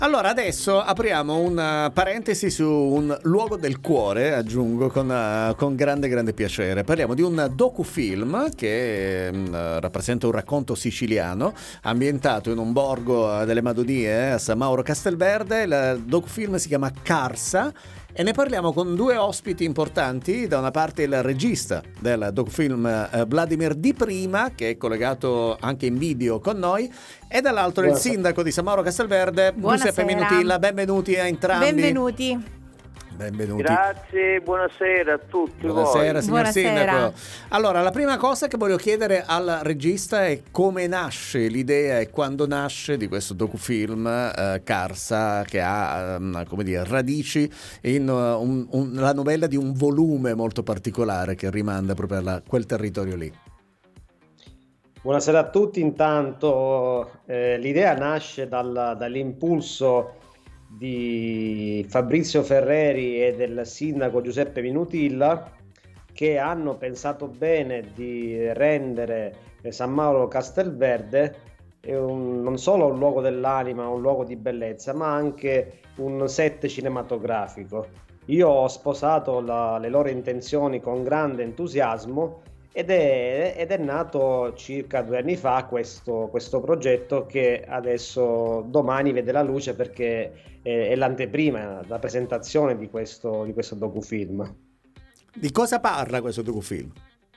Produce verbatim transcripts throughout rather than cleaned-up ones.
Allora, adesso apriamo una parentesi su un luogo del cuore, aggiungo con, uh, con grande grande piacere. Parliamo di un docufilm che um, rappresenta un racconto siciliano ambientato in un borgo delle Madonie a San Mauro Castelverde. Il docufilm si chiama Carsa e ne parliamo con due ospiti importanti. Da una parte il regista del docufilm uh, Vladimir Di Prima, che è collegato anche in video con noi, e dall'altro Buonasera. Il sindaco di San Mauro Castelverde, Giuseppe Minutilla. Benvenuti a entrambi. Benvenuti. Benvenuti. Grazie, buonasera a tutti. Buonasera, voi. signor Buonasera. Sindaco. Allora, la prima cosa che voglio chiedere al regista è come nasce l'idea e quando nasce di questo docufilm eh, Carsa, che ha um, come dire, radici in uh, un, un, la novella di un volume molto particolare che rimanda proprio a quel territorio lì. Buonasera a tutti. Intanto eh, l'idea nasce dal, dall'impulso di Fabrizio Ferreri e del sindaco Giuseppe Minutilla, che hanno pensato bene di rendere San Mauro Castelverde un, non solo un luogo dell'anima, un luogo di bellezza, ma anche un set cinematografico. Io ho sposato la, le loro intenzioni con grande entusiasmo ed è, ed è nato circa due anni fa questo, questo progetto, che adesso domani vede la luce, perché è, è l'anteprima, la presentazione di questo, di questo docufilm. Di cosa parla questo docufilm?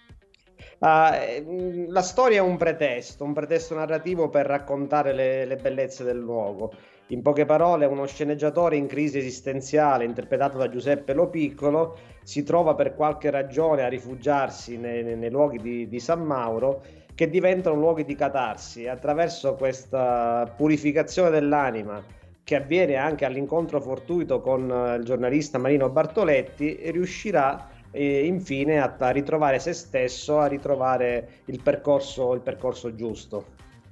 Uh, la storia è un pretesto, un pretesto narrativo per raccontare le, le bellezze del luogo. In poche parole, uno sceneggiatore in crisi esistenziale, interpretato da Giuseppe Lo Piccolo, si trova per qualche ragione a rifugiarsi nei, nei, nei luoghi di, di San Mauro, che diventano luoghi di catarsi. Attraverso questa purificazione dell'anima, che avviene anche all'incontro fortuito con il giornalista Marino Bartoletti, riuscirà eh, infine a, a ritrovare se stesso, a ritrovare il percorso, il percorso giusto.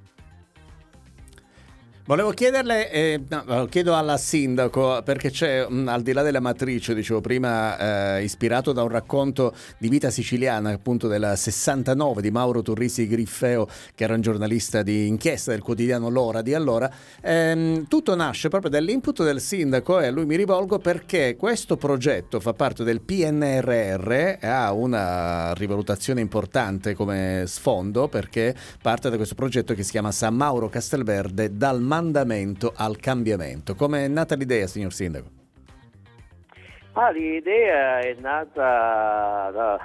Volevo chiederle, eh, no, chiedo alla sindaco, perché c'è, mh, al di là della matrice, dicevo prima, eh, ispirato da un racconto di vita siciliana, appunto del sessantanove, di Mauro Turrisi Griffeo, che era un giornalista di inchiesta del quotidiano L'Ora di allora. Ehm, tutto nasce proprio dall'input del sindaco, e a lui mi rivolgo perché questo progetto fa parte del P N R R, ha una rivalutazione importante come sfondo, perché parte da questo progetto che si chiama San Mauro Castelverde dal mandamento al cambiamento. Come è nata l'idea, signor sindaco? Ah, l'idea è nata da,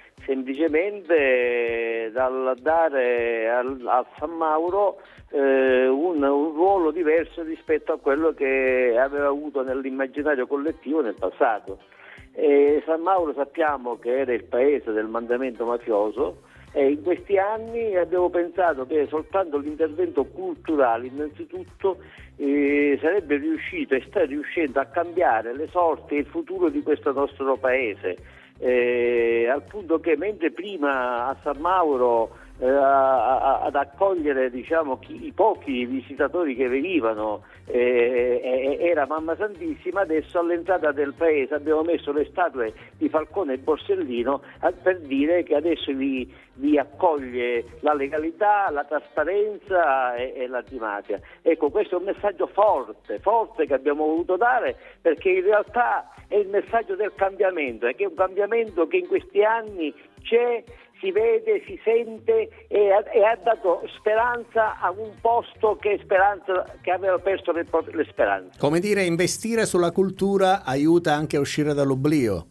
semplicemente dal dare al, a San Mauro eh, un, un ruolo diverso rispetto a quello che aveva avuto nell'immaginario collettivo nel passato. E San Mauro sappiamo che era il paese del mandamento mafioso, e in questi anni abbiamo pensato che soltanto l'intervento culturale innanzitutto eh, sarebbe riuscito e sta riuscendo a cambiare le sorti e il futuro di questo nostro paese, eh, al punto che mentre prima a San Mauro eh, a, a, ad accogliere diciamo chi, i pochi visitatori che venivano eh, eh, era Mamma Santissima, adesso all'entrata del paese abbiamo messo le statue di Falcone e Borsellino a, per dire che adesso vi, vi accoglie la legalità, la trasparenza e, e l'antimafia. Ecco, questo è un messaggio forte, forte che abbiamo voluto dare, perché in realtà è il messaggio del cambiamento, è che è un cambiamento che in questi anni c'è, si vede, si sente e ha, e ha dato speranza a un posto che, speranza, che aveva perso le, le speranze. Come dire, investire sulla cultura aiuta anche a uscire dall'oblio.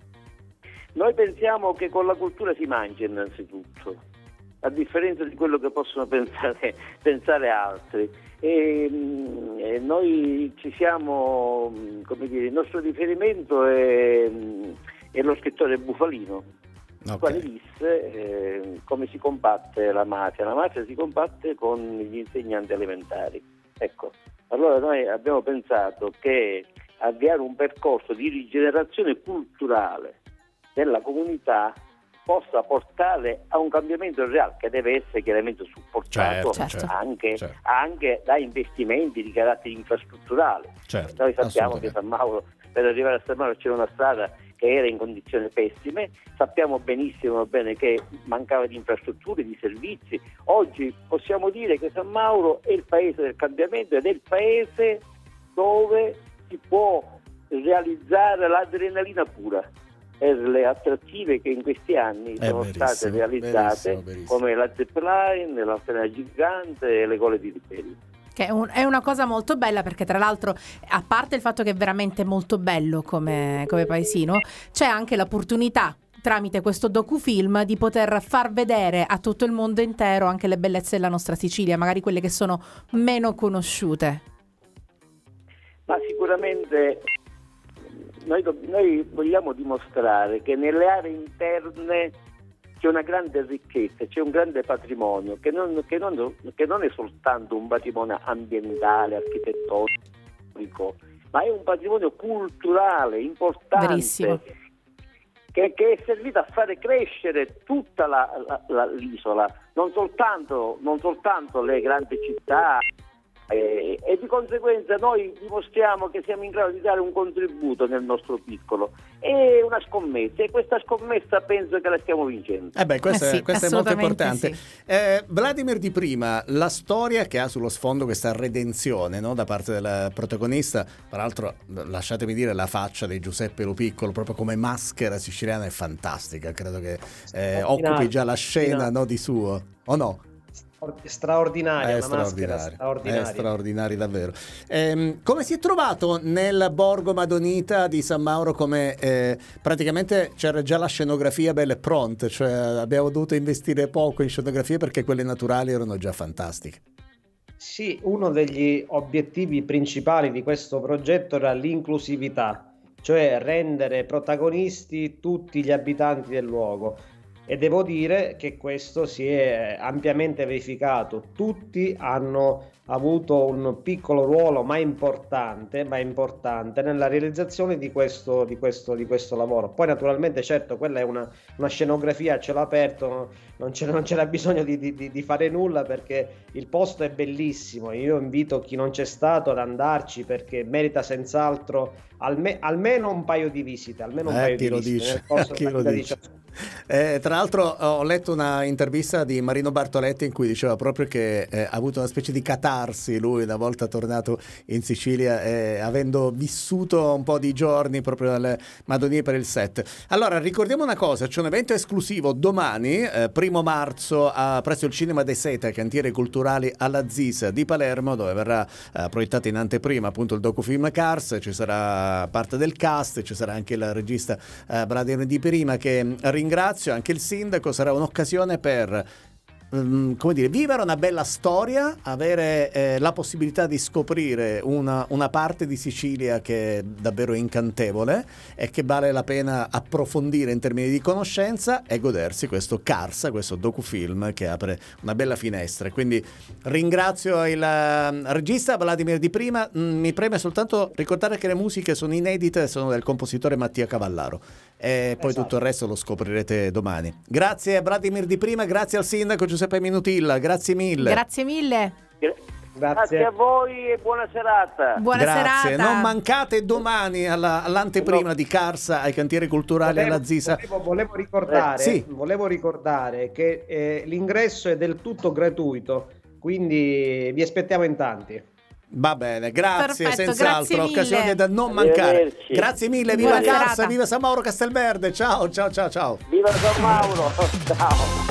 Noi pensiamo che con la cultura si mangia innanzitutto, a differenza di quello che possono pensare, pensare altri. E, e noi ci siamo, come dire, il nostro riferimento è, è lo scrittore Bufalino. Il okay. quale disse eh, come si combatte la mafia. La mafia si combatte con gli insegnanti elementari. Ecco, allora noi abbiamo pensato che avviare un percorso di rigenerazione culturale della comunità possa portare a un cambiamento reale, che deve essere chiaramente supportato certo, anche, certo. anche da investimenti di carattere infrastrutturale. Certo, noi sappiamo che San Mauro, per arrivare a San Mauro c'era una strada che era in condizioni pessime, sappiamo benissimo bene che mancava di infrastrutture, di servizi. Oggi possiamo dire che San Mauro è il paese del cambiamento ed è il paese dove si può realizzare l'adrenalina pura per le attrattive che in questi anni È sono verissimo, state realizzate, verissimo, verissimo. come la zipline, la scena gigante e le gole di riperi. Che è, un, è una cosa molto bella, perché tra l'altro, a parte il fatto che è veramente molto bello come, come paesino, c'è anche l'opportunità tramite questo docufilm di poter far vedere a tutto il mondo intero anche le bellezze della nostra Sicilia, magari quelle che sono meno conosciute. Ma sicuramente noi, do- noi vogliamo dimostrare che nelle aree interne c'è una grande ricchezza, c'è un grande patrimonio che non, che non, che non è soltanto un patrimonio ambientale, architettonico, ma è un patrimonio culturale importante. Verissimo. Che, che è servito a fare crescere tutta la, la, la, l'isola, non soltanto, non soltanto le grandi città, eh, e di conseguenza noi dimostriamo che siamo in grado di dare un contributo nel nostro piccolo. È una scommessa, e questa scommessa penso che la stiamo vincendo. Eh beh, questo, Eh sì, è, questo è molto assolutamente importante. sì. Eh, Vladimir Di Prima, la storia che ha sullo sfondo questa redenzione, no, da parte del protagonista, tra l'altro lasciatemi dire la faccia di Giuseppe Lo Piccolo proprio come maschera siciliana è fantastica, credo che eh, occupi già la scena, no, di suo, o no? Straordinaria, È una maschera straordinario, straordinaria. è straordinario davvero. Ehm, come si è trovato nel Borgo Madonita di San Mauro? Come eh, praticamente c'era già la scenografia bella e pronta, cioè abbiamo dovuto investire poco in scenografie perché quelle naturali erano già fantastiche. Sì, uno degli obiettivi principali di questo progetto era l'inclusività, cioè rendere protagonisti tutti gli abitanti del luogo. E devo dire che questo si è ampiamente verificato. Tutti hanno avuto un piccolo ruolo, ma importante, ma importante nella realizzazione di questo, di questo, di questo lavoro. Poi naturalmente, certo, quella è una, una scenografia a cielo aperto, non, c'è, non c'era bisogno di, di, di fare nulla, perché il posto è bellissimo. Io invito chi non c'è stato ad andarci, perché merita senz'altro alme, almeno un paio di visite, almeno un Eh, paio chi di lo visite dice? nel corso Chi della lo vita di dice? ciascuno. Eh, tra l'altro ho letto una intervista di Marino Bartoletti in cui diceva proprio che eh, ha avuto una specie di catarsi lui una volta tornato in Sicilia, eh, avendo vissuto un po' di giorni proprio alle Madonie per il set. Allora ricordiamo una cosa, c'è un evento esclusivo domani, eh, primo marzo, a, presso il Cinema dei Seta, Cantieri Culturali alla Zisa di Palermo, dove verrà eh, proiettato in anteprima appunto il docufilm Cars. Ci sarà parte del cast, ci sarà anche il regista eh, Vladimir Di Prima, che ringrazio, anche il sindaco. Sarà un'occasione per um, come dire, vivere una bella storia, avere eh, la possibilità di scoprire una, una parte di Sicilia che è davvero incantevole e che vale la pena approfondire in termini di conoscenza, e godersi questo Cars, questo docufilm che apre una bella finestra. Quindi ringrazio il uh, regista Vladimir Di Prima. Mm, mi preme soltanto ricordare che le musiche sono inedite, sono del compositore Mattia Cavallaro, e poi Esatto. tutto il resto lo scoprirete domani. Grazie a Vladimir Di Prima, grazie al sindaco Giuseppe Minutilla, grazie mille. Grazie mille. Gra- Grazie. Grazie a voi e buona serata. Buona Grazie, serata. non mancate domani alla, all'anteprima No. di Carsa ai Cantieri Culturali Volevo, alla Zisa. volevo, volevo ricordare, Eh, sì. volevo ricordare che eh, l'ingresso è del tutto gratuito, quindi vi aspettiamo in tanti. Va bene, grazie, Perfetto, senz'altro, grazie mille. occasione da non mancare. Arrivederci. Grazie mille, viva Buona Carsa, serata. viva San Mauro Castelverde. Ciao, ciao, ciao, ciao. Viva San Mauro. Ciao.